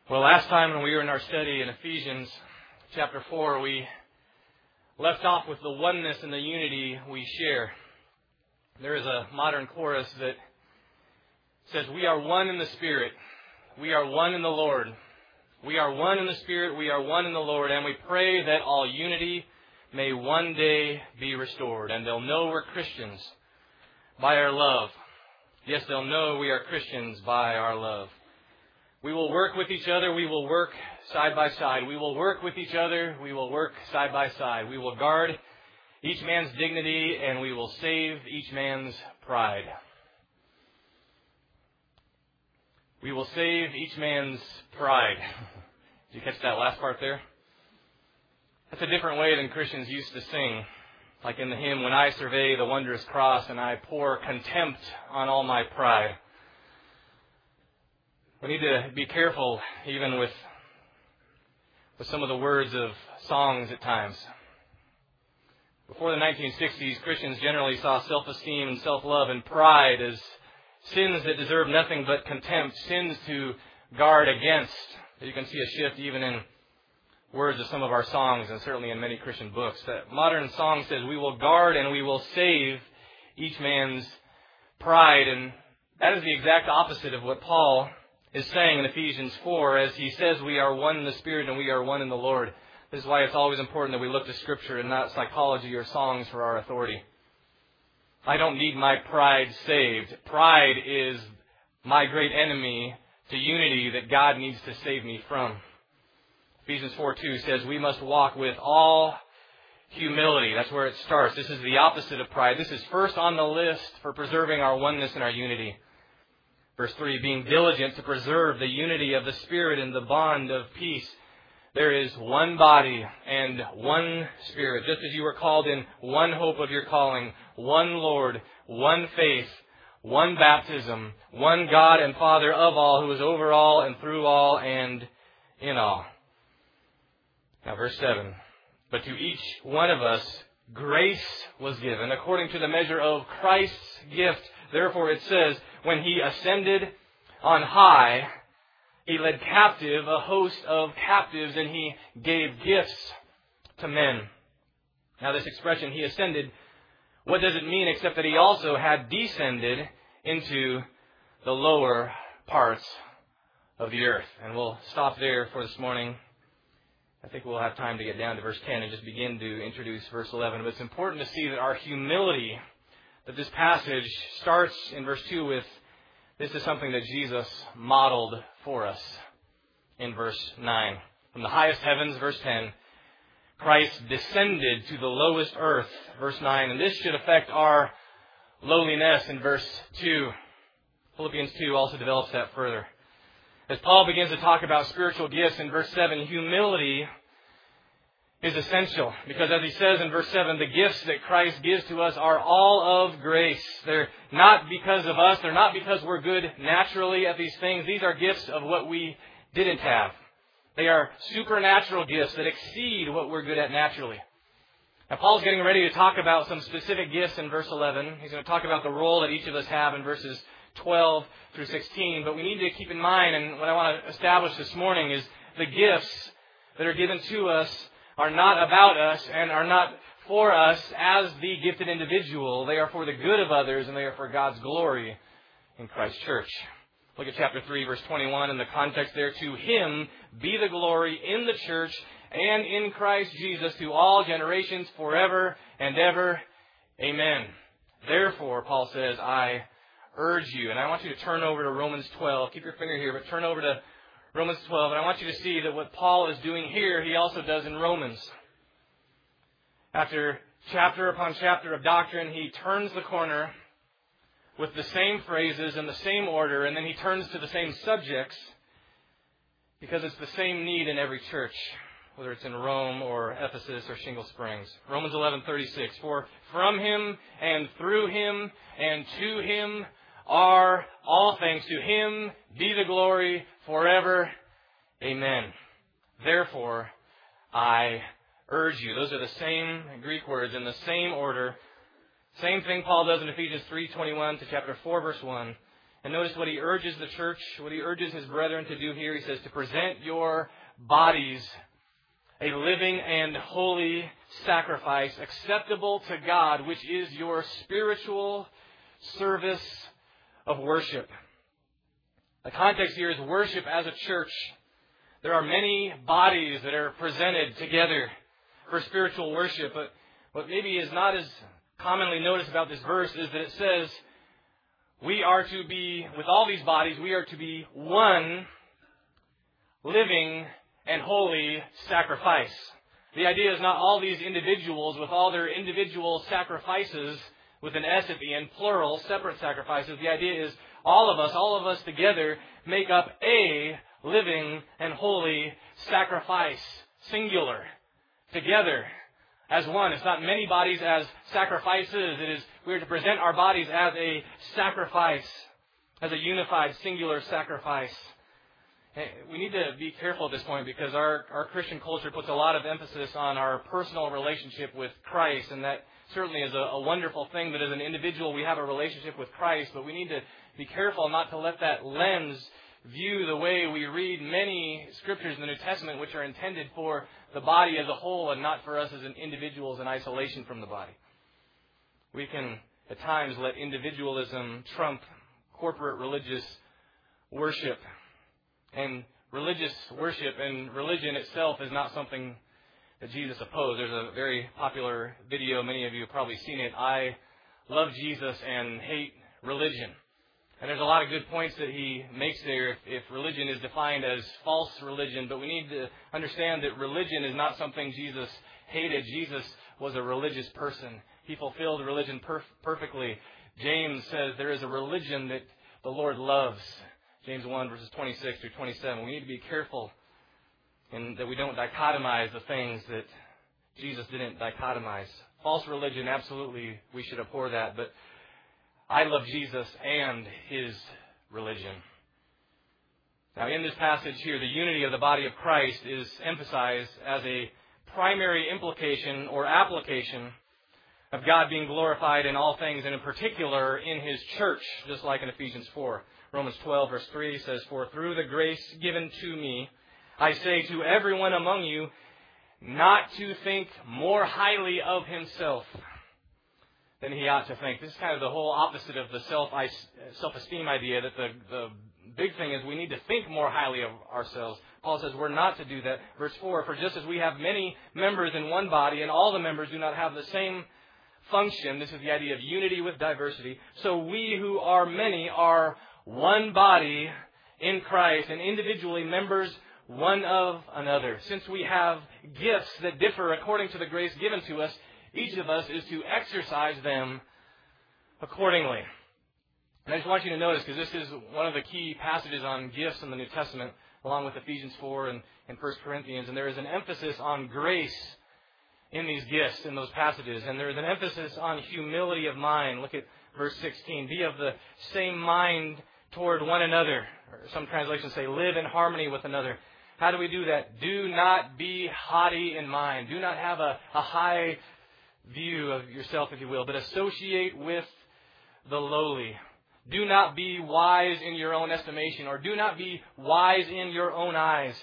Well, last time when we were in our study in Ephesians chapter 4, we left off with the oneness and the unity we share. There is a modern chorus that says, "We are one in the Spirit. We are one in the Lord. We are one in the Spirit. We are one in the Lord. And we pray that all unity may one day be restored. And they'll know we're Christians by our love." Yes, they'll know we are Christians by our love. We will work with each other. We will work side by side. We will work with each other. We will work side by side. We will guard each man's dignity, and we will save each man's pride. We will save each man's pride. Did you catch that last part there? That's a different way than Christians used to sing. Like in the hymn, "When I survey the wondrous cross and I pour contempt on all my pride." We need to be careful even with some of the words of songs at times. Before the 1960s, Christians generally saw self-esteem and self-love and pride as sins that deserve nothing but contempt, sins to guard against. You can see a shift even in words of some of our songs and certainly in many Christian books. That modern song says we will guard and we will save each man's pride. And that is the exact opposite of what Paul is saying in Ephesians 4 as he says we are one in the Spirit and we are one in the Lord. This is why it's always important that we look to Scripture and not psychology or songs for our authority. I don't need my pride saved. Pride is my great enemy to unity that God needs to save me from. Ephesians 4:2 says we must walk with all humility. That's where it starts. This is the opposite of pride. This is first on the list for preserving our oneness and our unity. Verse 3, being diligent to preserve the unity of the Spirit in the bond of peace. There is one body and one Spirit, just as you were called in one hope of your calling, one Lord, one faith, one baptism, one God and Father of all, who is over all and through all and in all. Now verse 7, but to each one of us grace was given according to the measure of Christ's gift. Therefore it says, when he ascended on high, he led captive a host of captives and he gave gifts to men. Now this expression, he ascended, what does it mean except that he also had descended into the lower parts of the earth? And we'll stop there for this morning. I think we'll have time to get down to verse 10 and just begin to introduce verse 11. But it's important to see that our humility, that this passage starts in verse 2 with, this is something that Jesus modeled for us in verse 9. From the highest heavens, verse 10, Christ descended to the lowest earth, verse 9. And this should affect our lowliness in verse 2. Philippians 2 also develops that further. As Paul begins to talk about spiritual gifts in verse 7, humility is essential. Because as he says in verse 7, the gifts that Christ gives to us are all of grace. They're not because of us. They're not because we're good naturally at these things. These are gifts of what we didn't have. They are supernatural gifts that exceed what we're good at naturally. Now Paul's getting ready to talk about some specific gifts in verse 11. He's going to talk about the role that each of us have in verses 12 through 16. But we need to keep in mind, and what I want to establish this morning is the gifts that are given to us are not about us and are not for us as the gifted individual. They are for the good of others and they are for God's glory in Christ's church. Look at chapter 3, verse 21 in the context there. To him be the glory in the church and in Christ Jesus to all generations forever and ever. Amen. Therefore, Paul says, I urge you. And I want you to turn over to Romans 12. Keep your finger here, but turn over to Romans 12, and I want you to see that what Paul is doing here, he also does in Romans. After chapter upon chapter of doctrine, he turns the corner with the same phrases and the same order, and then he turns to the same subjects because it's the same need in every church, whether it's in Rome or Ephesus or Shingle Springs. Romans 11:36, for from him and through him and to him are all things. To him be the glory forever. Amen. Therefore, I urge you. Those are the same Greek words in the same order. Same thing Paul does in Ephesians 3:21 to chapter 4, verse 1. And notice what he urges the church, what he urges his brethren to do here. He says to present your bodies a living and holy sacrifice acceptable to God, which is your spiritual service of worship. The context here is worship as a church. There are many bodies that are presented together for spiritual worship, but what maybe is not as commonly noticed about this verse is that it says we are to be, with all these bodies, we are to be one living and holy sacrifice. The idea is not all these individuals with all their individual sacrifices with an S at the end, plural, separate sacrifices. The idea is all of us together make up a living and holy sacrifice, singular, together as one. It's not many bodies as sacrifices. It is we are to present our bodies as a sacrifice, as a unified, singular sacrifice. We need to be careful at this point because our Christian culture puts a lot of emphasis on our personal relationship with Christ, and that certainly is a wonderful thing that as an individual we have a relationship with Christ, but we need to be careful not to let that lens view the way we read many scriptures in the New Testament which are intended for the body as a whole and not for us as individuals in isolation from the body. We can at times let individualism trump corporate religious worship. And religious worship and religion itself is not something that Jesus opposed. There's a very popular video, many of you have probably seen it, I love Jesus and hate religion. And there's a lot of good points that he makes there if religion is defined as false religion. But we need to understand that religion is not something Jesus hated. Jesus was a religious person. He fulfilled religion perfectly. James says there is a religion that the Lord loves. James 1, verses 26 through 27. We need to be careful and that we don't dichotomize the things that Jesus didn't dichotomize. False religion, absolutely, we should abhor that. But I love Jesus and His religion. Now, in this passage here, the unity of the body of Christ is emphasized as a primary implication or application of God being glorified in all things, and in particular in His church, just like in Ephesians 4. Romans 12, verse 3 says, "For through the grace given to me, I say to everyone among you, not to think more highly of himself than he ought to think." This is kind of the whole opposite of the self-esteem idea, that the big thing is we need to think more highly of ourselves. Paul says we're not to do that. Verse 4, "For just as we have many members in one body, and all the members do not have the same function," this is the idea of unity with diversity, "so we who are many are one body in Christ, and individually members one of another." Since we have gifts that differ according to the grace given to us, each of us is to exercise them accordingly. And I just want you to notice, because this is one of the key passages on gifts in the New Testament, along with Ephesians 4 and 1 Corinthians, and there is an emphasis on grace in these gifts, in those passages, and there is an emphasis on humility of mind. Look at verse 16. "Be of the same mind toward one another." Or some translations say, "live in harmony with another." How do we do that? "Do not be haughty in mind." Do not have a high view of yourself, if you will, but associate with the lowly. Do not be wise in your own estimation, or do not be wise in your own eyes.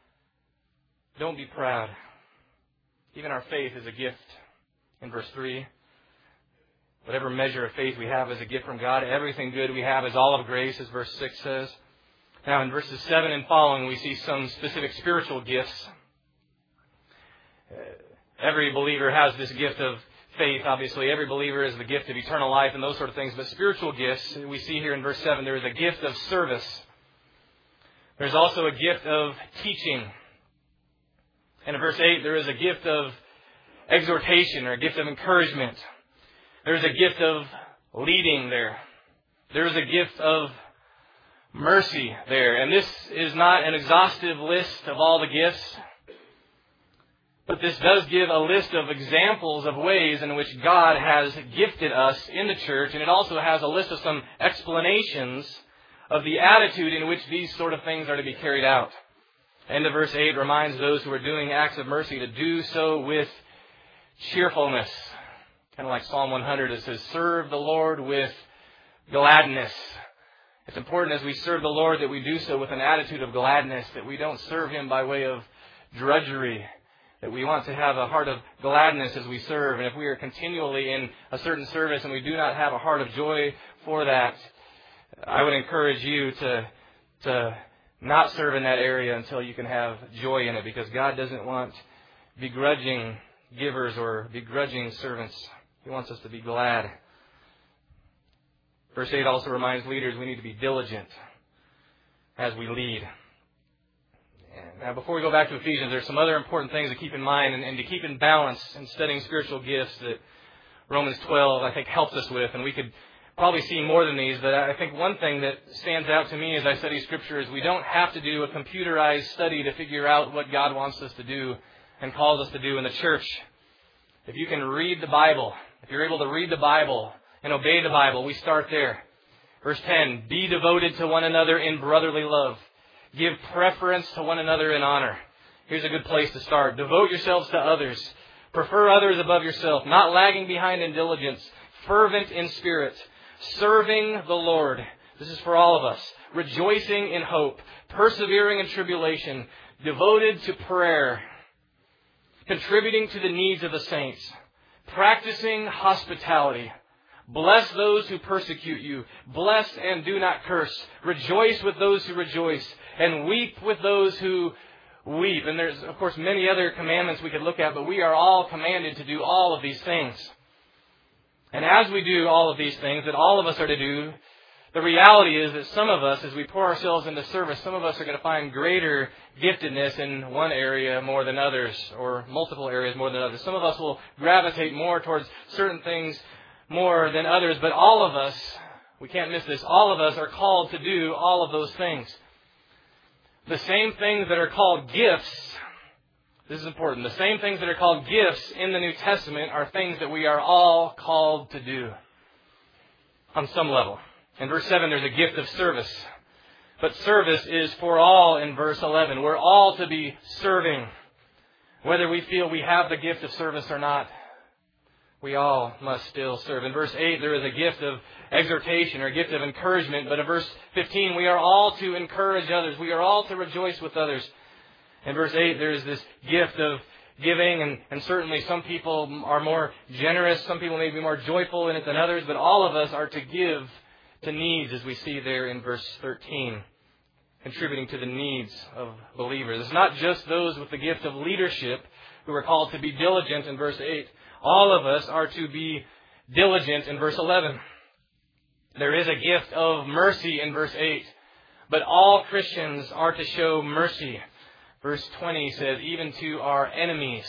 Don't be proud. Even our faith is a gift. In verse 3, whatever measure of faith we have is a gift from God. Everything good we have is all of grace, as verse 6 says. Now, in verses 7 and following, we see some specific spiritual gifts. Every believer has this gift of faith, obviously. Every believer has the gift of eternal life and those sort of things. But spiritual gifts, we see here in verse 7, there is a gift of service. There's also a gift of teaching. And in verse 8, there is a gift of exhortation, or a gift of encouragement. There's a gift of leading there. There's a gift of mercy there. And this is not an exhaustive list of all the gifts, but this does give a list of examples of ways in which God has gifted us in the church, and it also has a list of some explanations of the attitude in which these sort of things are to be carried out. End of verse 8 reminds those who are doing acts of mercy to do so with cheerfulness. Kind of like Psalm 100, it says, "Serve the Lord with gladness." It's important as we serve the Lord that we do so with an attitude of gladness, that we don't serve Him by way of drudgery, that we want to have a heart of gladness as we serve. And if we are continually in a certain service and we do not have a heart of joy for that, I would encourage you to not serve in that area until you can have joy in it, because God doesn't want begrudging givers or begrudging servants. He wants us to be glad. Verse 8 also reminds leaders we need to be diligent as we lead. Now, before we go back to Ephesians, there's some other important things to keep in mind and to keep in balance in studying spiritual gifts that Romans 12, I think, helps us with. And we could probably see more than these, but I think one thing that stands out to me as I study Scripture is we don't have to do a computerized study to figure out what God wants us to do and calls us to do in the church. If you can read the Bible, if you're able to read the Bible and obey the Bible, we start there. Verse 10, be devoted to one another in brotherly love. Give preference to one another in honor. Here's a good place to start. Devote yourselves to others. Prefer others above yourself. Not lagging behind in diligence. Fervent in spirit. Serving the Lord. This is for all of us. Rejoicing in hope. Persevering in tribulation. Devoted to prayer. Contributing to the needs of the saints. Practicing hospitality. Bless those who persecute you. Bless and do not curse. Rejoice with those who rejoice. And weep with those who weep. And there's, of course, many other commandments we could look at, but we are all commanded to do all of these things. And as we do all of these things that all of us are to do, the reality is that some of us, as we pour ourselves into service, some of us are going to find greater giftedness in one area more than others, or multiple areas more than others. Some of us will gravitate more towards certain things more than others, but all of us, we can't miss this, all of us are called to do all of those things. The same things that are called gifts, this is important, the same things that are called gifts in the New Testament are things that we are all called to do on some level. In verse 7, there's a gift of service. But service is for all in verse 11. We're all to be serving. Whether we feel we have the gift of service or not, we all must still serve. In verse 8, there is a gift of exhortation or a gift of encouragement. But in verse 15, we are all to encourage others. We are all to rejoice with others. In verse 8, there is this gift of giving. And certainly some people are more generous. Some people may be more joyful in it than others. But all of us are to give to needs, as we see there in verse 13. Contributing to the needs of believers. It's not just those with the gift of leadership who are called to be diligent in verse 8. All of us are to be diligent in verse 11. There is a gift of mercy in verse 8. But all Christians are to show mercy. Verse 20 says, even to our enemies.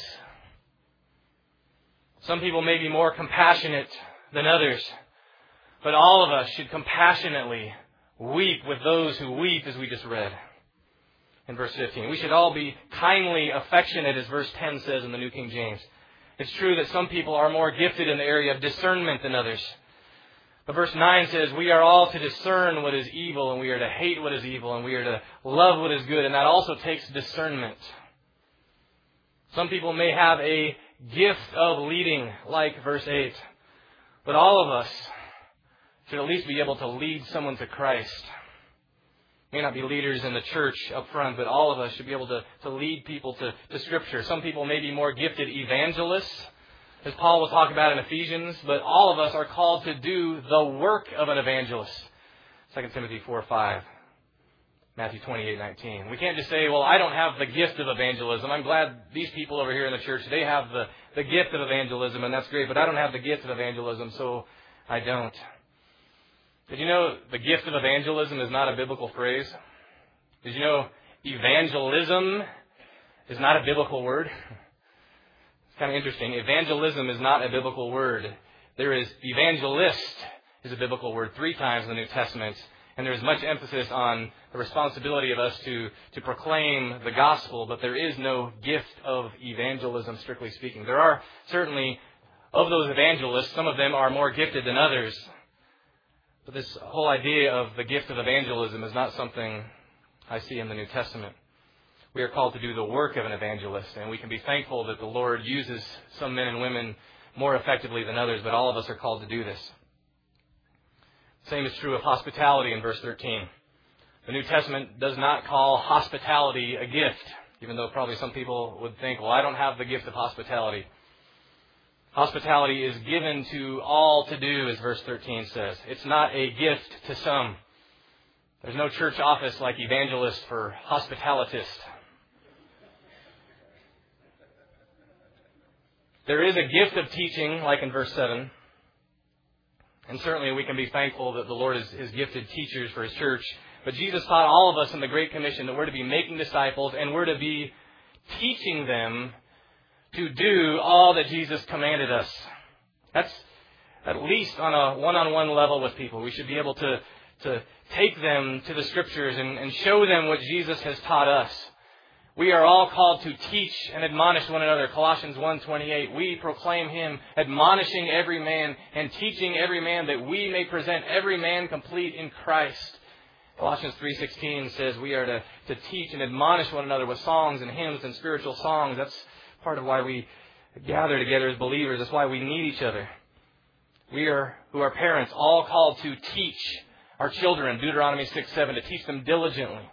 Some people may be more compassionate than others. But all of us should compassionately weep with those who weep, as we just read in verse 15. We should all be kindly affectionate, as verse 10 says in the New King James. It's true that some people are more gifted in the area of discernment than others. But verse 9 says, we are all to discern what is evil, and we are to hate what is evil, and we are to love what is good. And that also takes discernment. Some people may have a gift of leading, like verse 8. But all of us should at least be able to lead someone to Christ. May not be leaders in the church up front, but all of us should be able to lead people to Scripture. Some people may be more gifted evangelists, as Paul will talk about in Ephesians, but all of us are called to do the work of an evangelist. 2 Timothy 4:5, Matthew 28:19. We can't just say, well, I don't have the gift of evangelism. I'm glad these people over here in the church, they have the gift of evangelism, and that's great, but I don't have the gift of evangelism, so I don't. Did you know the gift of evangelism is not a biblical phrase? Did you know evangelism is not a biblical word? It's kind of interesting. Evangelism is not a biblical word. There is evangelist is a biblical word 3 times in the New Testament. And there's much emphasis on the responsibility of us to proclaim the gospel, but there is no gift of evangelism, strictly speaking. There are certainly, of those evangelists, some of them are more gifted than others. But this whole idea of the gift of evangelism is not something I see in the New Testament. We are called to do the work of an evangelist, and we can be thankful that the Lord uses some men and women more effectively than others, but all of us are called to do this. Same is true of hospitality in verse 13. The New Testament does not call hospitality a gift, even though probably some people would think, well, I don't have the gift of hospitality. Hospitality is given to all to do, as verse 13 says. It's not a gift to some. There's no church office like evangelist for hospitalitist. There is a gift of teaching, like in verse 7. And certainly we can be thankful that the Lord has gifted teachers for His church. But Jesus taught all of us in the Great Commission that we're to be making disciples and we're to be teaching them to do all that Jesus commanded us. That's at least on a one-on-one level with people. We should be able to take them to the Scriptures and show them what Jesus has taught us. We are all called to teach and admonish one another. Colossians 1:28. We proclaim Him, admonishing every man and teaching every man that we may present every man complete in Christ. Colossians 3:16 says we are to teach and admonish one another with songs and hymns and spiritual songs. That's part of why we gather together as believers. That's why we need each other. We are, who are parents, all called to teach our children, Deuteronomy 6:7, to teach them diligently.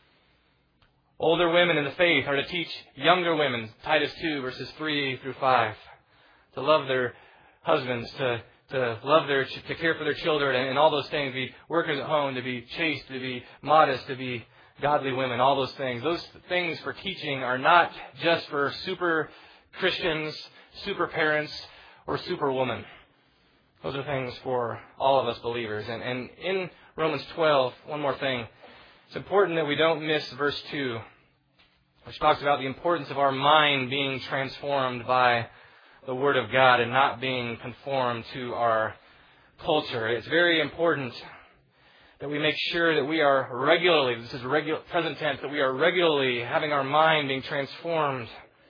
Older women in the faith are to teach younger women, Titus 2, verses 3 through 5, to love their husbands, to care for their children, and all those things, to be workers at home, to be chaste, to be modest, to be godly women, all those things. Those things for teaching are not just for super Christians, super parents, or super women. Those are things for all of us believers. And in Romans 12, one more thing. It's important that we don't miss verse 2, which talks about the importance of our mind being transformed by the Word of God and not being conformed to our culture. It's very important that we make sure that we are regularly, this is present tense, that we are regularly having our mind being transformed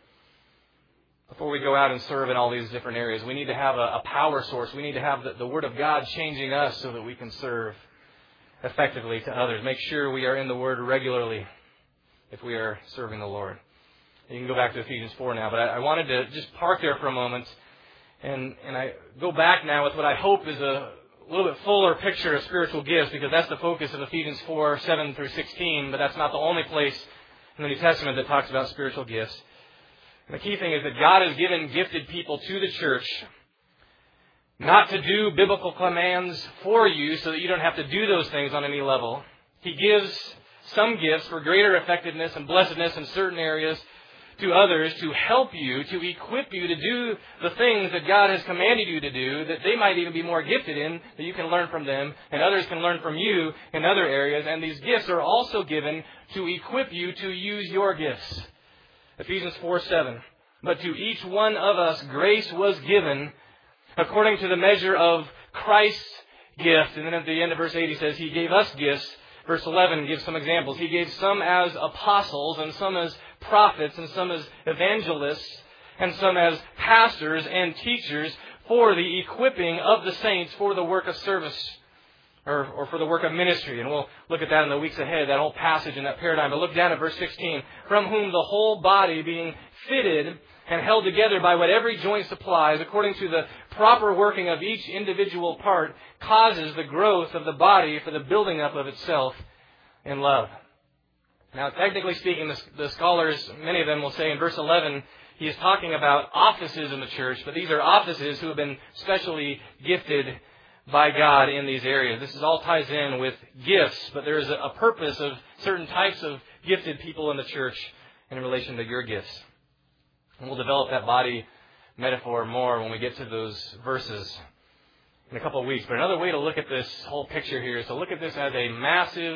before we go out and serve in all these different areas. We need to have a power source. We need to have the Word of God changing us so that we can serve effectively to others. Make sure we are in the Word regularly if we are serving the Lord. You can go back to Ephesians 4 now, but I wanted to just park there for a moment and I go back now with what I hope is a little bit fuller picture of spiritual gifts, because that's the focus of Ephesians 4, 7 through 16, but that's not the only place in the New Testament that talks about spiritual gifts. And the key thing is that God has given gifted people to the church not to do biblical commands for you so that you don't have to do those things on any level. He gives some gifts for greater effectiveness and blessedness in certain areas to others to help you, to equip you to do the things that God has commanded you to do, that they might even be more gifted in, that you can learn from them, and others can learn from you in other areas. And these gifts are also given to equip you to use your gifts. Ephesians 4:7. But to each one of us grace was given according to the measure of Christ's gift. And then at the end of verse 8 he says He gave us gifts. Verse 11 gives some examples. He gave some as apostles, and some as prophets, and some as evangelists, and some as pastors and teachers for the equipping of the saints for the work of service, or for the work of ministry. And we'll look at that in the weeks ahead, that whole passage and that paradigm. But look down at verse 16. From whom the whole body being fitted and held together by what every joint supplies, according to the proper working of each individual part, causes the growth of the body for the building up of itself in love. Now, technically speaking, the scholars, many of them will say in verse 11, he is talking about offices in the church, but these are offices who have been specially gifted by God in these areas. This all ties in with gifts, but there is a purpose of certain types of gifted people in the church in relation to your gifts. And we'll develop that body metaphor more when we get to those verses in a couple of weeks. But another way to look at this whole picture here is to look at this as a massive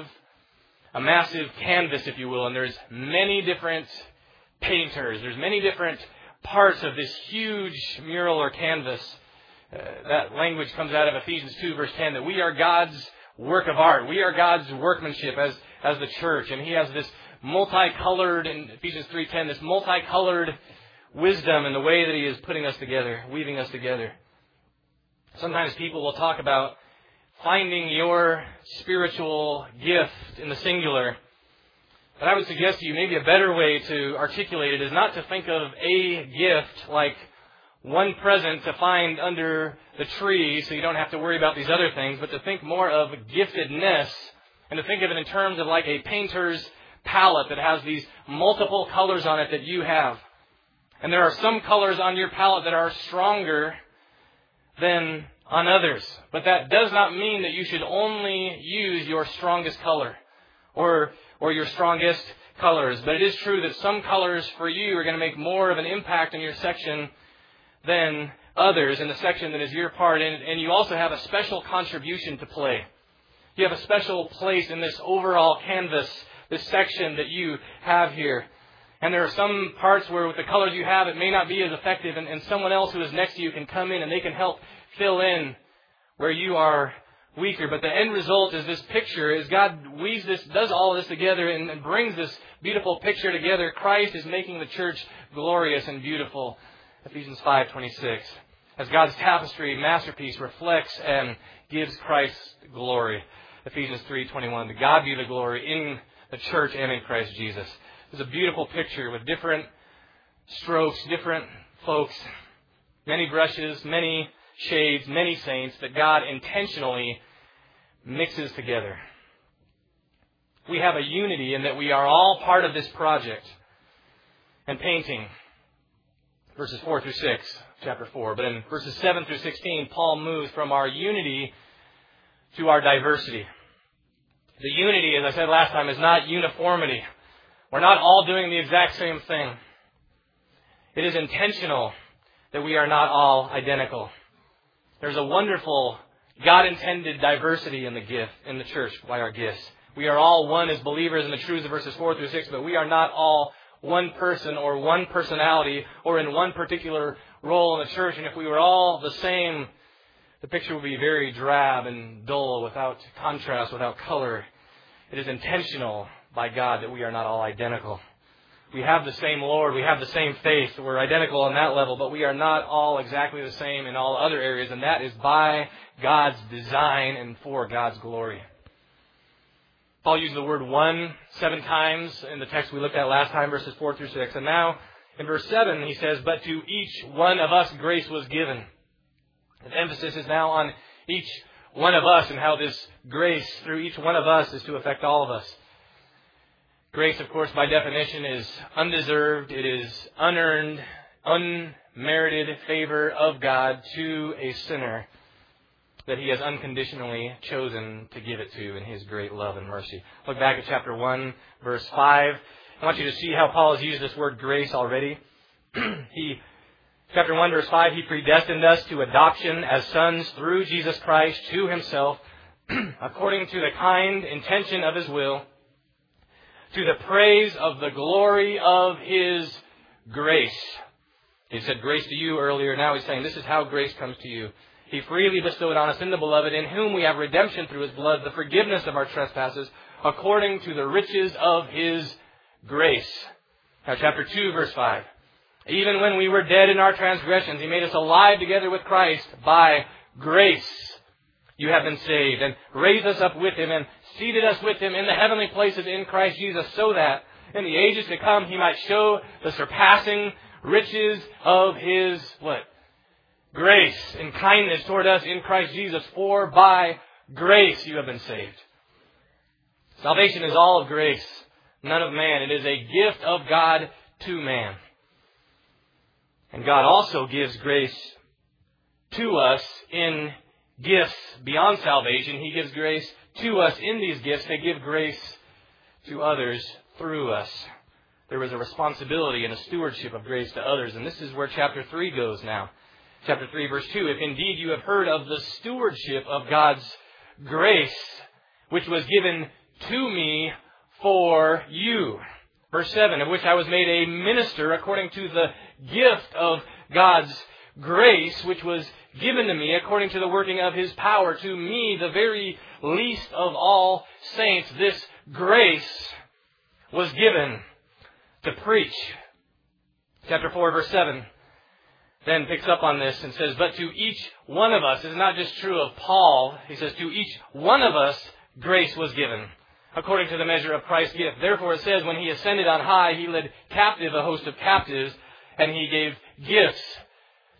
canvas, if you will. And there's many different painters. There's many different parts of this huge mural or canvas. That language comes out of Ephesians 2, verse 10, that we are God's work of art. We are God's workmanship as the church. And He has this multicolored, in Ephesians 3:10, this multicolored wisdom in the way that He is putting us together, weaving us together. Sometimes people will talk about finding your spiritual gift in the singular. But I would suggest to you maybe a better way to articulate it is not to think of a gift like one present to find under the tree so you don't have to worry about these other things, but to think more of giftedness and to think of it in terms of like a painter's palette that has these multiple colors on it that you have. And there are some colors on your palette that are stronger than on others. But that does not mean that you should only use your strongest color or your strongest colors. But it is true that some colors for you are going to make more of an impact in your section than others in the section that is your part. And you also have a special contribution to play. You have a special place in this overall canvas, this section that you have here. And there are some parts where with the colors you have, it may not be as effective. And someone else who is next to you can come in and they can help fill in where you are weaker. But the end result is this picture, as God weaves this, does all of this together and brings this beautiful picture together. Christ is making the church glorious and beautiful. Ephesians 5:26. As God's tapestry, masterpiece, reflects and gives Christ glory. Ephesians 3:21. To God be the glory in the church and in Christ Jesus. It's a beautiful picture with different strokes, different folks, many brushes, many shades, many saints that God intentionally mixes together. We have a unity in that we are all part of this project. And painting, verses 4 through 6, chapter 4. But in verses 7 through 16, Paul moves from our unity to our diversity. The unity, as I said last time, is not uniformity. We're not all doing the exact same thing. It is intentional that we are not all identical. There's a wonderful God-intended diversity in the church by our gifts. We are all one as believers in the truths of verses 4 through 6, but we are not all one person or one personality or in one particular role in the church. And if we were all the same, the picture would be very drab and dull, without contrast, without color. It is intentional by God that we are not all identical. We have the same Lord, we have the same faith, we're identical on that level, but we are not all exactly the same in all other areas, and that is by God's design and for God's glory. Paul used the word one 7 times in the text we looked at last time, verses 4 through 6. And now, in verse 7, he says, but to each one of us grace was given. The emphasis is now on each one of us and how this grace through each one of us is to affect all of us. Grace, of course, by definition is undeserved. It is unearned, unmerited favor of God to a sinner that He has unconditionally chosen to give it to in His great love and mercy. Look back at chapter 1, verse 5. I want you to see how Paul has used this word grace already. Chapter 1, verse 5, He predestined us to adoption as sons through Jesus Christ to Himself, according to the kind intention of His will, to the praise of the glory of His grace. He said grace to you earlier. Now He's saying this is how grace comes to you. He freely bestowed on us in the Beloved, in whom we have redemption through His blood, the forgiveness of our trespasses, according to the riches of His grace. Now chapter 2, verse 5. Even when we were dead in our transgressions, He made us alive together with Christ. By grace you have been saved, and raised us up with Him, and seated us with Him in the heavenly places in Christ Jesus, so that in the ages to come He might show the surpassing riches of His, what? Grace and kindness toward us in Christ Jesus. For by grace you have been saved. Salvation is all of grace, none of man. It is a gift of God to man. And God also gives grace to us in gifts beyond salvation. He gives grace to us in these gifts to give grace to others through us. There is a responsibility and a stewardship of grace to others. And this is where chapter 3 goes now. Chapter 3, verse 2, if indeed you have heard of the stewardship of God's grace, which was given to me for you. Verse 7, of which I was made a minister according to the gift of God's grace, which was given to me according to the working of His power. To me, the very least of all saints, this grace was given to preach. Chapter 4, verse 7. Then picks up on this and says, but to each one of us, this is not just true of Paul, he says, to each one of us grace was given, according to the measure of Christ's gift. Therefore it says, when He ascended on high, He led captive a host of captives, and He gave gifts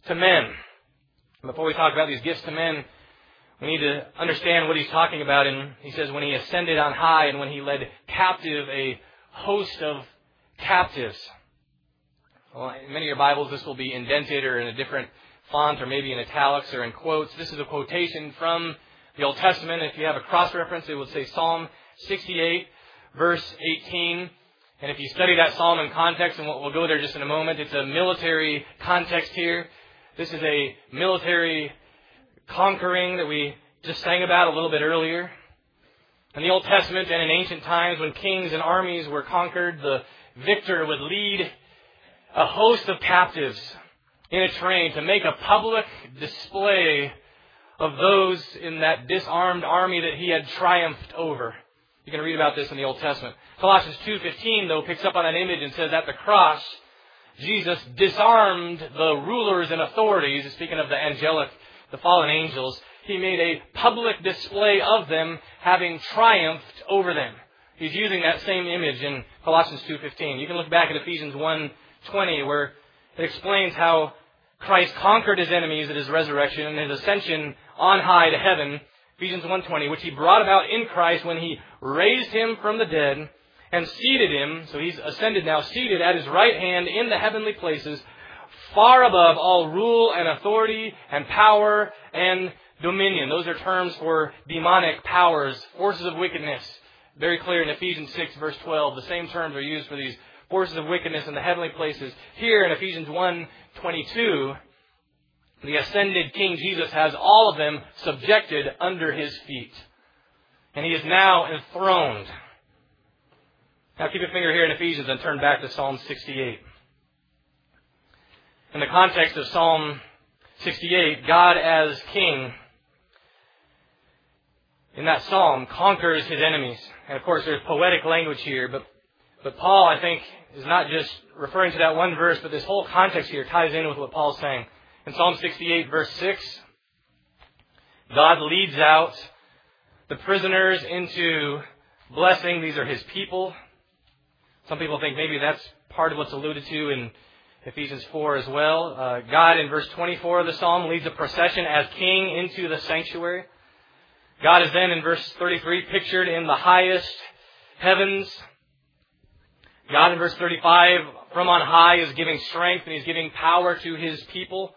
to men. Before we talk about these gifts to men, we need to understand what he's talking about. And he says when he ascended on high and when he led captive a host of captives. Well, in many of your Bibles, this will be indented or in a different font or maybe in italics or in quotes. This is a quotation from the Old Testament. If you have a cross-reference, it would say Psalm 68, verse 18. And if you study that psalm in context, and we'll go there just in a moment, it's a military context here. This is a military conquering that we just sang about a little bit earlier. In the Old Testament and in ancient times, when kings and armies were conquered, the victor would lead a host of captives in a train to make a public display of those in that disarmed army that he had triumphed over. You can read about this in the Old Testament. Colossians 2:15, though, picks up on that image and says, at the cross, Jesus disarmed the rulers and authorities. Speaking of the angelic, the fallen angels, he made a public display of them, having triumphed over them. He's using that same image in Colossians 2:15. You can look back at Ephesians 1:20, where it explains how Christ conquered his enemies at his resurrection and his ascension on high to heaven. Ephesians 1:20, which he brought about in Christ when he raised him from the dead and seated him, so he's ascended now, seated at his right hand in the heavenly places, far above all rule and authority and power and dominion. Those are terms for demonic powers, forces of wickedness. Very clear in Ephesians 6, verse 12. The same terms are used for these forces of wickedness in the heavenly places. Here in Ephesians 1:22, the ascended King Jesus has all of them subjected under his feet. And he is now enthroned. Now keep your finger here in Ephesians and turn back to Psalm 68. In the context of Psalm 68, God as King in that psalm conquers his enemies. And of course there's poetic language here, but Paul, I think, is not just referring to that one verse, but this whole context here ties in with what Paul's saying. In Psalm 68, verse 6, God leads out the prisoners into blessing. These are his people. Some people think maybe that's part of what's alluded to in Ephesians 4 as well. God, in verse 24 of the psalm, leads a procession as king into the sanctuary. God is then, in verse 33, pictured in the highest heavens. God, in verse 35, from on high is giving strength and he's giving power to his people.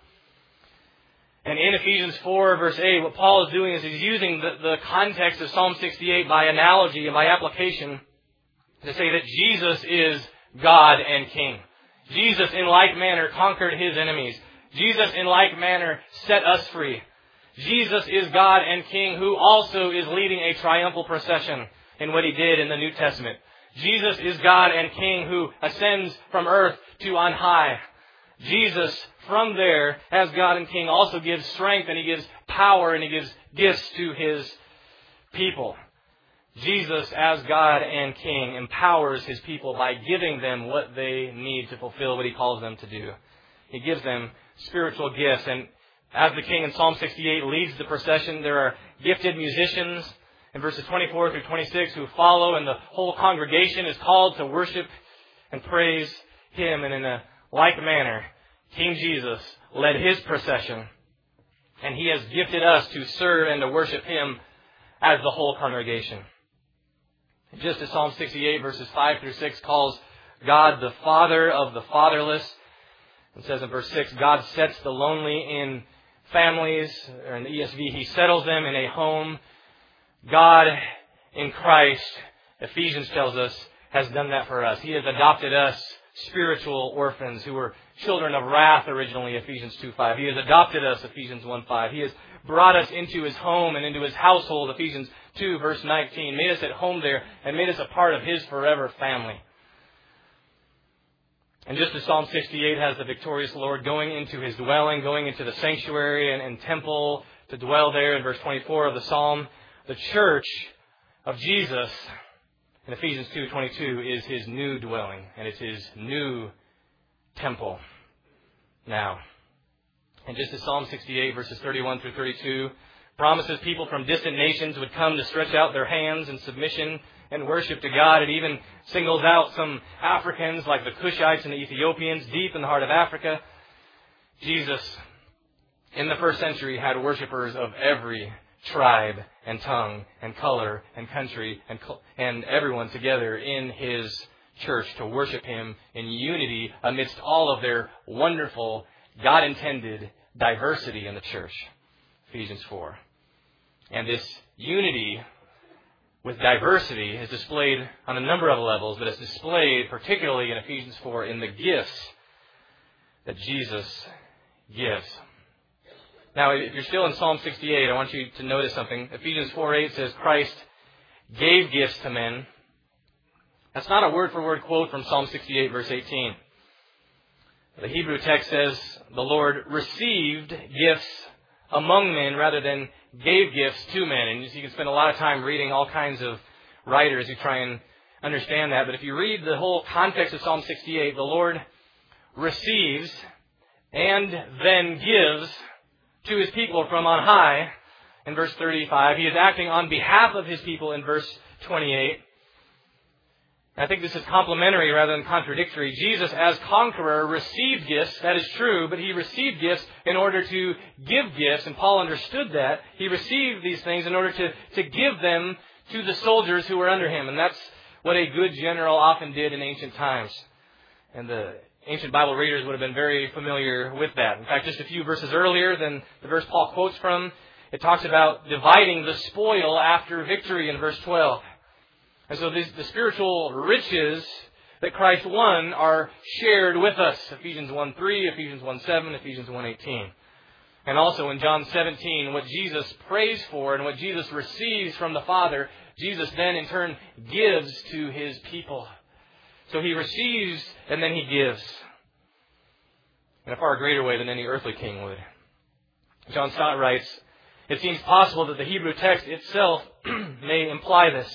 And in Ephesians 4, verse 8, what Paul is doing is he's using the context of Psalm 68 by analogy and by application to say that Jesus is God and King. Jesus, in like manner, conquered his enemies. Jesus, in like manner, set us free. Jesus is God and King who also is leading a triumphal procession in what he did in the New Testament. Jesus is God and King who ascends from earth to on high. Jesus, from there, as God and King, also gives strength and he gives power and he gives gifts to his people. Jesus, as God and King, empowers his people by giving them what they need to fulfill what he calls them to do. He gives them spiritual gifts. And as the King in Psalm 68 leads the procession, there are gifted musicians in verses 24 through 26 who follow, and the whole congregation is called to worship and praise him. And in a like manner, King Jesus led his procession, and he has gifted us to serve and to worship him as the whole congregation. Just as Psalm 68 verses 5 through 6 calls God the Father of the fatherless, it says in verse 6, God sets the lonely in families, or in the ESV, he settles them in a home. God in Christ, Ephesians tells us, has done that for us. He has adopted us, spiritual orphans who were children of wrath originally, Ephesians 2:5. He has adopted us, Ephesians 1:5. He has brought us into his home and into his household, Ephesians 2, verse 19. Made us at home there and made us a part of his forever family. And just as Psalm 68 has the victorious Lord going into his dwelling, going into the sanctuary and temple to dwell there in verse 24 of the Psalm, the church of Jesus in Ephesians 2:22 is his new dwelling, and it's his new temple now. And just as Psalm 68 verses 31 through 32 promises people from distant nations would come to stretch out their hands in submission and worship to God, it even singles out some Africans like the Cushites and the Ethiopians deep in the heart of Africa. Jesus in the first century had worshipers of every tribe and tongue and color and country and everyone together in his church to worship him in unity amidst all of their wonderful, God-intended diversity in the church. Ephesians 4. And this unity with diversity is displayed on a number of levels, but it's displayed particularly in Ephesians 4 in the gifts that Jesus gives. Now, if you're still in Psalm 68, I want you to notice something. Ephesians 4:8 says, Christ gave gifts to men. That's not a word-for-word quote from Psalm 68, verse 18. The Hebrew text says, the Lord received gifts among men rather than gave gifts to men. And you can spend a lot of time reading all kinds of writers who try and understand that. But if you read the whole context of Psalm 68, the Lord receives and then gives to his people from on high in verse 35. He is acting on behalf of his people in verse 28. I think this is complementary rather than contradictory. Jesus, as conqueror, received gifts. That is true, but he received gifts in order to give gifts, and Paul understood that. He received these things in order to give them to the soldiers who were under him, and that's what a good general often did in ancient times. And the ancient Bible readers would have been very familiar with that. In fact, just a few verses earlier than the verse Paul quotes from, it talks about dividing the spoil after victory in verse 12. And so the spiritual riches that Christ won are shared with us. Ephesians 1:3, Ephesians 1:7, Ephesians 1:18. And also in John 17, what Jesus prays for and what Jesus receives from the Father, Jesus then in turn gives to his people. So he receives and then he gives in a far greater way than any earthly king would. John Stott writes, it seems possible that the Hebrew text itself may imply this.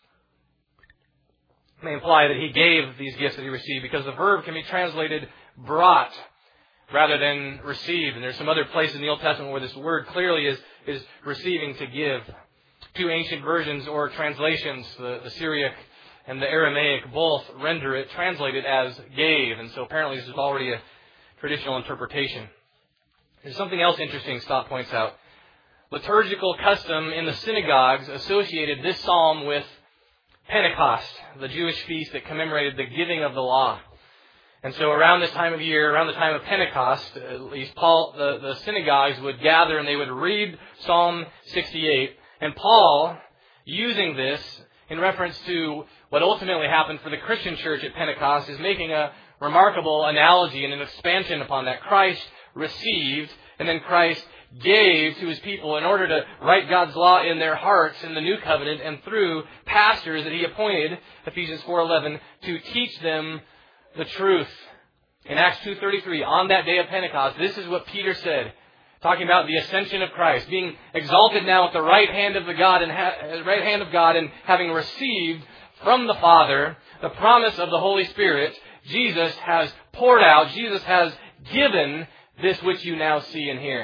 May imply that he gave these gifts that he received, because the verb can be translated brought rather than received. And there's some other places in the Old Testament where this word clearly is receiving to give. Two ancient versions or translations, the Syriac and the Aramaic, both render it translated as gave. And so apparently this is already a traditional interpretation. There's something else interesting Stott points out. Liturgical custom in the synagogues associated this psalm with Pentecost, the Jewish feast that commemorated the giving of the law. And so around this time of year, around the time of Pentecost, at least the synagogues would gather and they would read Psalm 68. And Paul, using this in reference to what ultimately happened for the Christian church at Pentecost, is making a remarkable analogy and an expansion upon that. Christ received and then Christ gave to his people in order to write God's law in their hearts in the new covenant, and through pastors that he appointed, Ephesians 4:11, to teach them the truth. In Acts 2:33, on that day of Pentecost, this is what Peter said, talking about the ascension of Christ, being exalted now at the right hand of God and having received from the Father the promise of the Holy Spirit, Jesus has poured out, Jesus has given this which you now see and hear.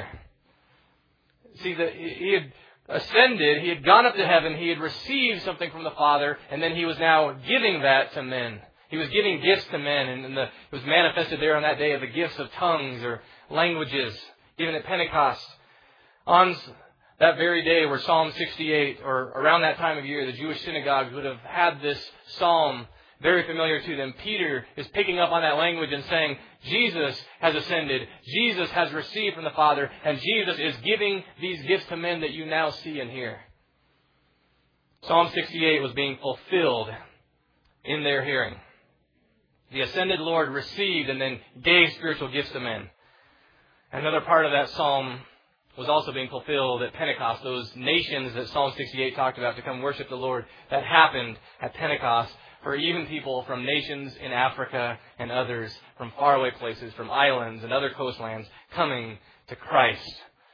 See, he had ascended, he had gone up to heaven, he had received something from the Father, and then he was now giving that to men. He was giving gifts to men, and it was manifested there on that day of the gifts of tongues or languages, given at Pentecost. On that very day where Psalm 68, or around that time of year, the Jewish synagogues would have had this psalm very familiar to them. Peter is picking up on that language and saying, Jesus has ascended, Jesus has received from the Father, and Jesus is giving these gifts to men that you now see and hear. Psalm 68 was being fulfilled in their hearing. The ascended Lord received and then gave spiritual gifts to men. Another part of that psalm was also being fulfilled at Pentecost. Those nations that Psalm 68 talked about to come worship the Lord, that happened at Pentecost for even people from nations in Africa and others, from faraway places, from islands and other coastlands, coming to Christ.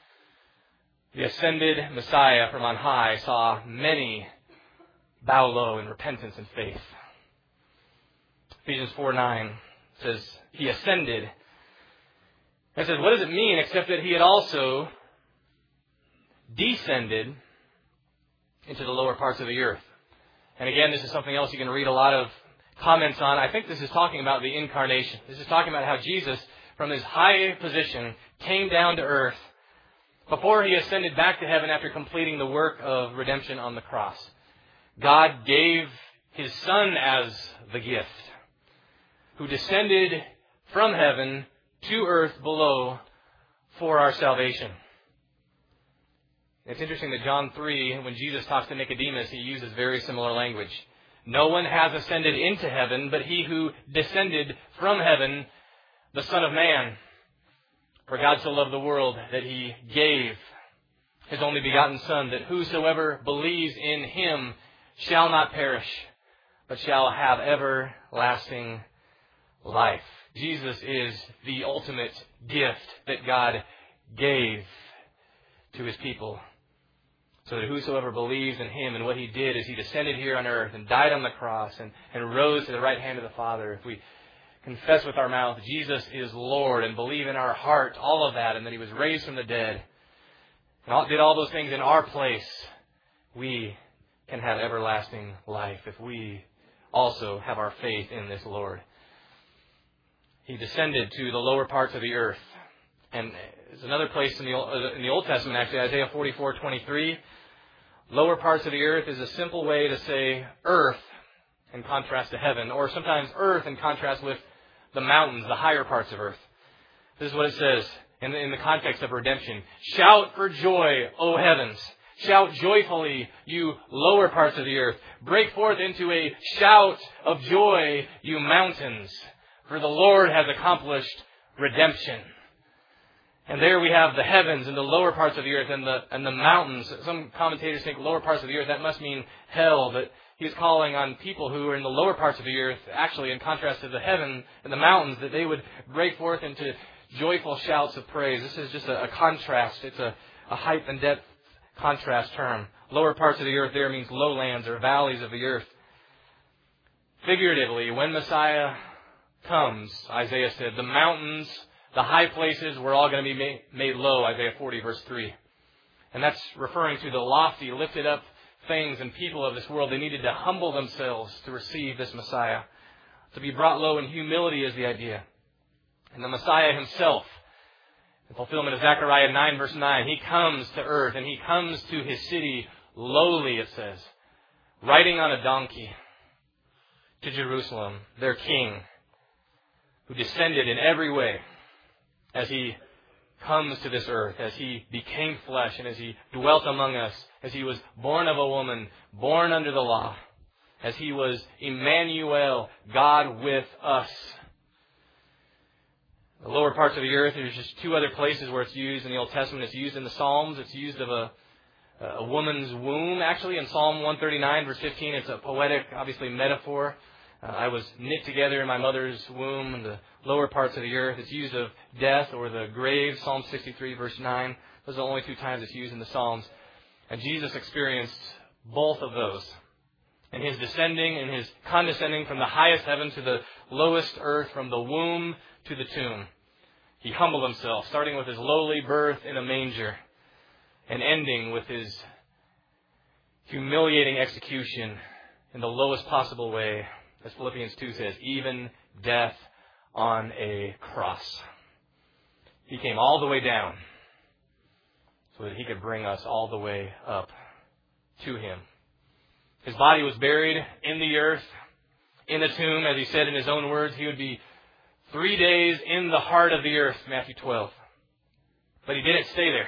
The ascended Messiah from on high saw many bow low in repentance and faith. Ephesians 4:9 says, he ascended. And it says, what does it mean except that he had also descended into the lower parts of the earth? And again, this is something else you can read a lot of comments on. I think this is talking about the incarnation. This is talking about how Jesus, from his high position, came down to earth Before he ascended back to heaven after completing the work of redemption on the cross, God gave his Son as the gift, who descended from heaven to earth below for our salvation. It's interesting that John 3, when Jesus talks to Nicodemus, he uses very similar language. No one has ascended into heaven, but he who descended from heaven, the Son of Man. For God so loved the world that he gave his only begotten Son, that whosoever believes in him shall not perish, but shall have everlasting life. Jesus is the ultimate gift that God gave to his people, so that whosoever believes in him and what he did is he descended here on earth and died on the cross and rose to the right hand of the Father. If we confess with our mouth Jesus is Lord and believe in our heart all of that, and that he was raised from the dead and did all those things in our place, we can have everlasting life if we also have our faith in this Lord. He descended to the lower parts of the earth. And there's another place in the Old Testament, actually, Isaiah 44:23. Lower parts of the earth is a simple way to say earth in contrast to heaven, or sometimes earth in contrast with the mountains, the higher parts of earth. This is what it says in the context of redemption. Shout for joy, O heavens. Shout joyfully, you lower parts of the earth. Break forth into a shout of joy, you mountains. For the Lord has accomplished redemption. And there we have the heavens and the lower parts of the earth and the mountains. Some commentators think lower parts of the earth, that must mean hell. But he's calling on people who are in the lower parts of the earth, actually in contrast to the heaven and the mountains, that they would break forth into joyful shouts of praise. This is just a contrast. It's a height and depth contrast term. Lower parts of the earth there means lowlands or valleys of the earth. Figuratively, when Messiah comes, Isaiah said, the mountains, the high places, were all going to be made low, Isaiah 40, verse 3. And that's referring to the lofty, lifted up things and people of this world. They needed to humble themselves to receive this Messiah. To be brought low in humility is the idea. And the Messiah himself, in fulfillment of Zechariah 9, verse 9, he comes to earth and he comes to his city lowly, it says, riding on a donkey to Jerusalem, their king, who descended in every way as he comes to this earth, as he became flesh, and as he dwelt among us, as he was born of a woman, born under the law, as he was Emmanuel, God with us. The lower parts of the earth, there's just two other places where it's used in the Old Testament. It's used in the Psalms. It's used of a woman's womb, actually. In Psalm 139, verse 15, it's a poetic, obviously, metaphor. I was knit together in my mother's womb, in the lower parts of the earth. It's used of death or the grave, Psalm 63, verse 9. Those are the only two times it's used in the Psalms. And Jesus experienced both of those. In his descending and his condescending from the highest heaven to the lowest earth, from the womb to the tomb. He humbled himself, starting with his lowly birth in a manger and ending with his humiliating execution in the lowest possible way. As Philippians 2 says, even death on a cross. He came all the way down so that he could bring us all the way up to him. His body was buried in the earth, in the tomb. As he said in his own words, he would be 3 days in the heart of the earth, Matthew 12. But he didn't stay there.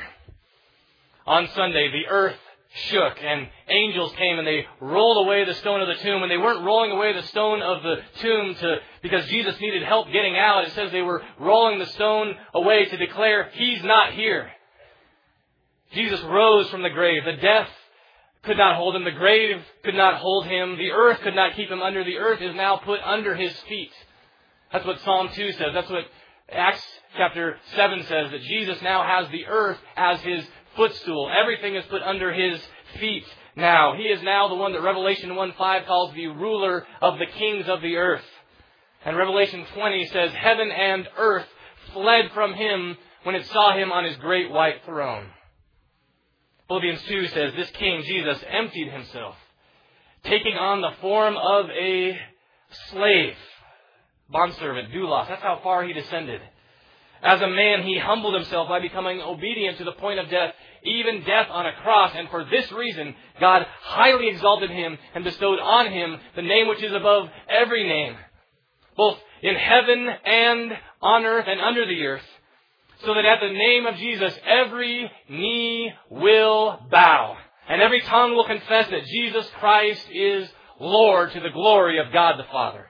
On Sunday, the earth shook and angels came and they rolled away the stone of the tomb. And they weren't rolling away the stone of the tomb because Jesus needed help getting out. It says they were rolling the stone away to declare, he's not here. Jesus rose from the grave. The death could not hold him. The grave could not hold him. The earth could not keep him under. The earth is now put under his feet. That's what Psalm 2 says. That's what Acts chapter 7 says, that Jesus now has the earth as his footstool. Everything is put under his feet now. He is now the one that Revelation 1:5 calls the ruler of the kings of the earth. And Revelation 20 says, heaven and earth fled from him when it saw him on his great white throne. Philippians 2 says, this King Jesus emptied himself, taking on the form of a slave, bondservant, doulos. That's how far he descended. As a man, he humbled himself by becoming obedient to the point of death, even death on a cross. And for this reason, God highly exalted him and bestowed on him the name which is above every name, both in heaven and on earth and under the earth, so that at the name of Jesus every knee will bow, and every tongue will confess that Jesus Christ is Lord, to the glory of God the Father.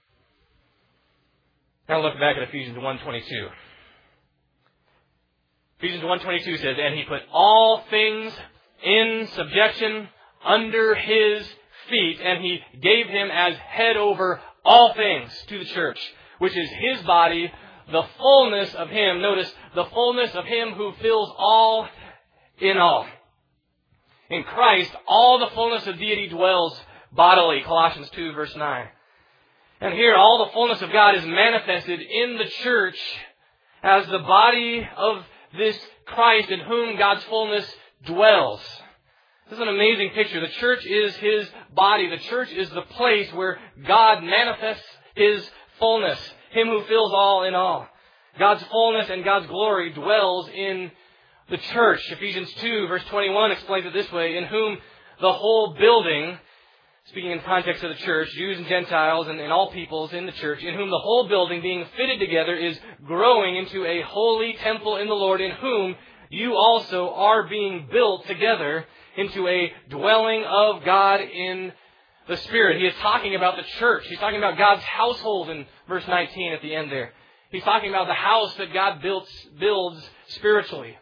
Now look back at Ephesians 1:22. Ephesians 1:22 says, "And he put all things in subjection under his feet, and he gave him as head over all things to the church, which is his body, the fullness of him." Notice, the fullness of him who fills all in all. In Christ, all the fullness of deity dwells bodily. Colossians 2, verse 9. And here, all the fullness of God is manifested in the church as the body of this Christ in whom God's fullness dwells. This is an amazing picture. The church is his body. The church is the place where God manifests his fullness, him who fills all in all. God's fullness and God's glory dwells in the church. Ephesians 2, verse 21 explains it this way, "In whom the whole building," speaking in the context of the church, Jews and Gentiles and all peoples in the church, "in whom the whole building being fitted together is growing into a holy temple in the Lord, in whom you also are being built together into a dwelling of God in the Spirit." He is talking about the church. He's talking about God's household in verse 19 at the end there. He's talking about the house that God builds spiritually.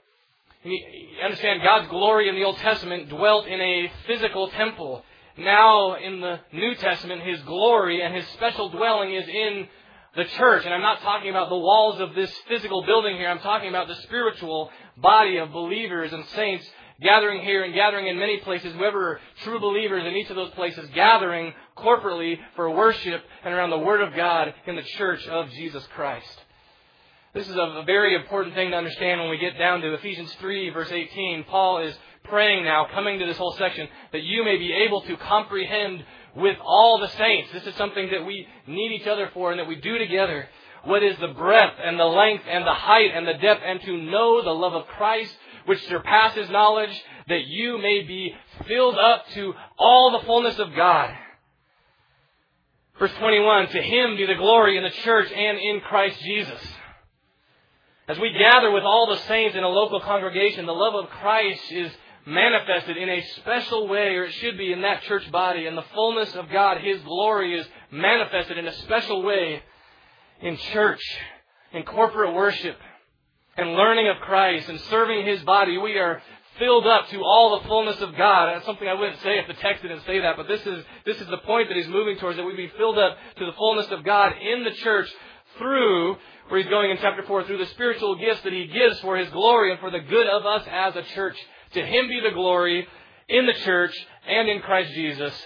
You understand, God's glory in the Old Testament dwelt in a physical temple. Now, in the New Testament, his glory and his special dwelling is in the church. And I'm not talking about the walls of this physical building here. I'm talking about the spiritual body of believers and saints gathering here and gathering in many places, whoever are true believers in each of those places, gathering corporately for worship and around the Word of God in the church of Jesus Christ. This is a very important thing to understand when we get down to Ephesians 3, verse 18. Paul is praying now, coming to this whole section, that you may be able to comprehend with all the saints. This is something that we need each other for and that we do together. What is the breadth and the length and the height and the depth, and to know the love of Christ, which surpasses knowledge, that you may be filled up to all the fullness of God. Verse 21, "To him be the glory in the church and in Christ Jesus." As we gather with all the saints in a local congregation, the love of Christ is manifested in a special way, or it should be, in that church body. And the fullness of God, his glory, is manifested in a special way in church, in corporate worship, and learning of Christ, and serving his body. We are filled up to all the fullness of God. That's something I wouldn't say if the text didn't say that, but this is the point that he's moving towards, that we be filled up to the fullness of God in the church through, where he's going in chapter 4, through the spiritual gifts that he gives for his glory and for the good of us as a church. To him be the glory in the church and in Christ Jesus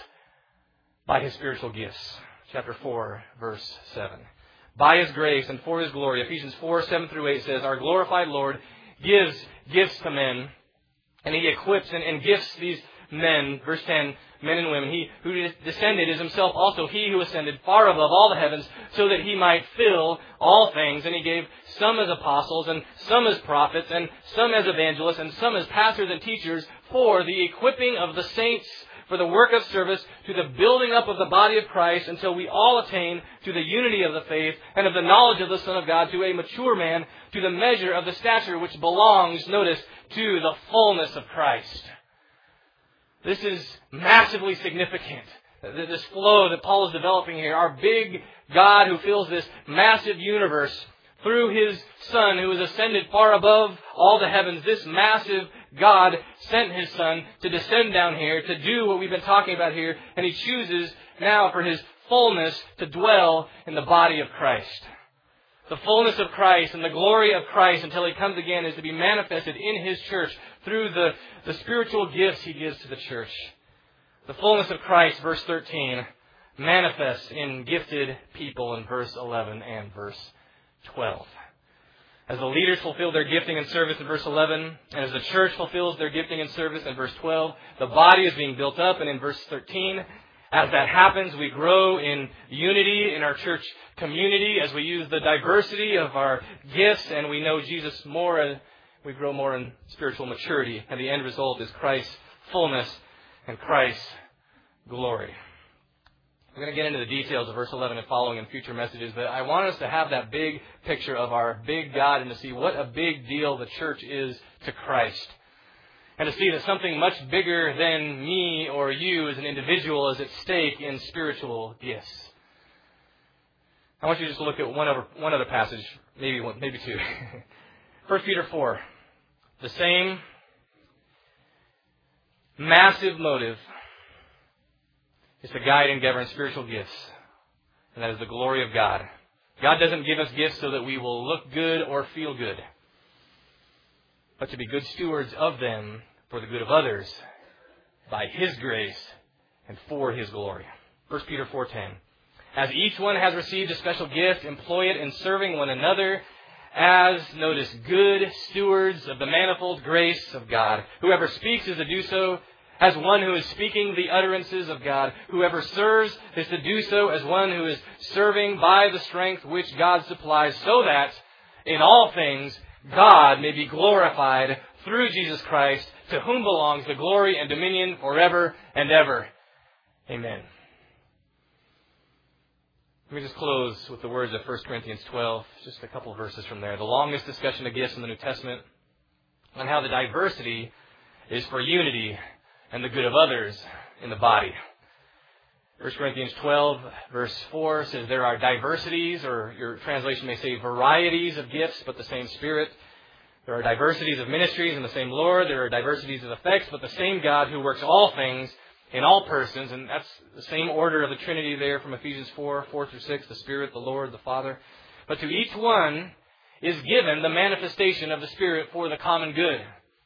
by his spiritual gifts. Chapter 4, verse 7. By his grace and for his glory. Ephesians 4, 7 through 8 says, "Our glorified Lord gives gifts to men, and he equips and gifts these men," verse 10, "men and women. He who descended is himself also he who ascended far above all the heavens, so that he might fill all things. And he gave some as apostles, and some as prophets, and some as evangelists, and some as pastors and teachers, for the equipping of the saints, for the work of service, to the building up of the body of Christ, until we all attain to the unity of the faith and of the knowledge of the Son of God, to a mature man, to the measure of the stature which belongs," notice, "to the fullness of Christ." This is massively significant. This flow that Paul is developing here. Our big God who fills this massive universe through his Son who has ascended far above all the heavens. This massive God sent his Son to descend down here to do what we've been talking about here. And he chooses now for his fullness to dwell in the body of Christ. The fullness of Christ and the glory of Christ until he comes again is to be manifested in his church through the spiritual gifts he gives to the church. The fullness of Christ, verse 13, manifests in gifted people in verse 11 and verse 12. As the leaders fulfill their gifting and service in verse 11, and as the church fulfills their gifting and service in verse 12, the body is being built up. And in verse 13, As that happens, we grow in unity in our church community as we use the diversity of our gifts and we know Jesus more and we grow more in spiritual maturity. And the end result is Christ's fullness and Christ's glory. I'm going to get into the details of verse 11 and following in future messages, but I want us to have that big picture of our big God and to see what a big deal the church is to Christ. And to see that something much bigger than me or you as an individual is at stake in spiritual gifts. I want you to just look at one other passage, maybe two. 1 Peter 4. The same massive motive is to guide and govern spiritual gifts. And that is the glory of God. God doesn't give us gifts so that we will look good or feel good, but to be good stewards of them for the good of others by His grace and for His glory. 1 Peter 4:10. As each one has received a special gift, employ it in serving one another as, notice, good stewards of the manifold grace of God. Whoever speaks is to do so as one who is speaking the utterances of God. Whoever serves is to do so as one who is serving by the strength which God supplies, so that in all things God may be glorified through Jesus Christ, to whom belongs the glory and dominion forever and ever. Amen. Let me just close with the words of 1 Corinthians 12, just a couple of verses from there. The longest discussion of gifts in the New Testament, on how the diversity is for unity and the good of others in the body. 1 Corinthians 12, verse 4 says, there are diversities, or your translation may say varieties of gifts, but the same Spirit. There are diversities of ministries and the same Lord. There are diversities of effects, but the same God who works all things in all persons. And that's the same order of the Trinity there from Ephesians 4 through 6, the Spirit, the Lord, the Father. But to each one is given the manifestation of the Spirit for the common good.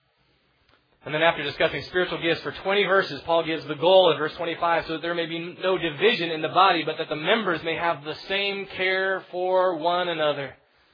And then after discussing spiritual gifts for 20 verses, Paul gives the goal in verse 25, so that there may be no division in the body, but that the members may have the same care for one another.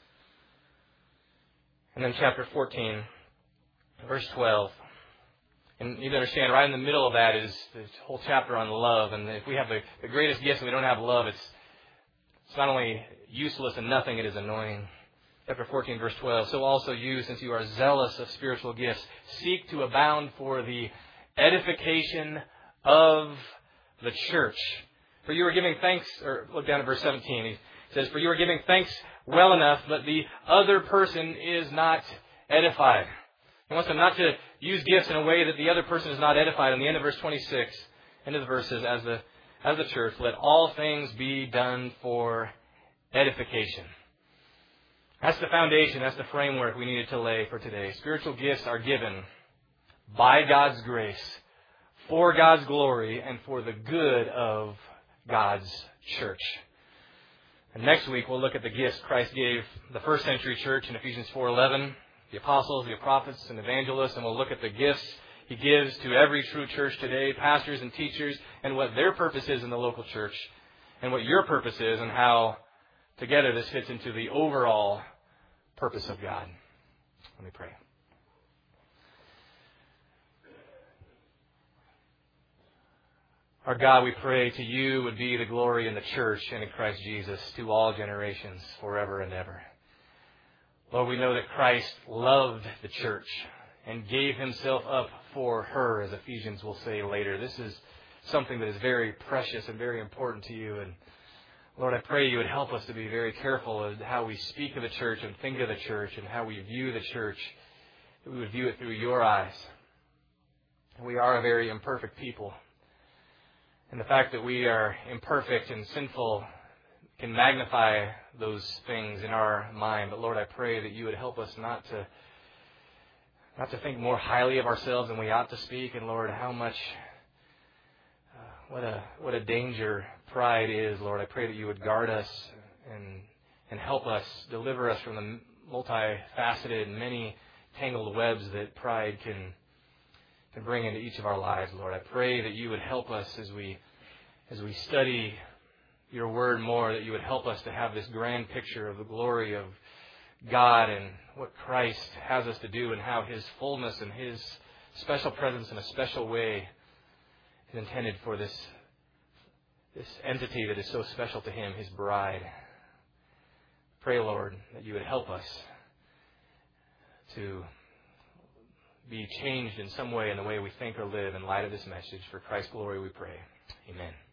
And then chapter 14, verse 12. And you understand, right in the middle of that is this whole chapter on love. And if we have the greatest gifts and we don't have love, it's not only useless and nothing, it is annoying. Chapter 14, verse 12. So also you, since you are zealous of spiritual gifts, seek to abound for the edification of the church. For you are giving thanks, or look down at verse 17. He says, for you are giving thanks well enough, but the other person is not edified. He wants them not to use gifts in a way that the other person is not edified. In the end of verse 26, end of the verses, as the church, let all things be done for edification. That's the foundation, that's the framework we needed to lay for today. Spiritual gifts are given by God's grace, for God's glory, and for the good of God's church. And next week we'll look at the gifts Christ gave the first century church in Ephesians 4:11, the apostles, the prophets, and evangelists, and we'll look at the gifts He gives to every true church today, pastors and teachers, and what their purpose is in the local church, and what your purpose is, and how together this fits into the overall purpose of God. Let me pray. Our God, we pray to you would be the glory in the church and in Christ Jesus to all generations, forever and ever. Lord, we know that Christ loved the church and gave Himself up for her, as Ephesians will say later. This is something that is very precious and very important to you. And Lord, I pray you would help us to be very careful of how we speak of the church and think of the church and how we view the church, that we would view it through your eyes. We are a very imperfect people. And the fact that we are imperfect and sinful can magnify those things in our mind. But Lord, I pray that you would help us not to think more highly of ourselves than we ought to speak. And Lord, how much, what a danger pride is, Lord. I pray that you would guard us and help us, deliver us from the multifaceted, many tangled webs that pride can bring into each of our lives, Lord. I pray that you would help us as we study your word more, that you would help us to have this grand picture of the glory of God and what Christ has us to do and how His fullness and His special presence in a special way is intended for this this entity that is so special to Him, His bride. Pray, Lord, that you would help us to be changed in some way in the way we think or live in light of this message. For Christ's glory we pray. Amen.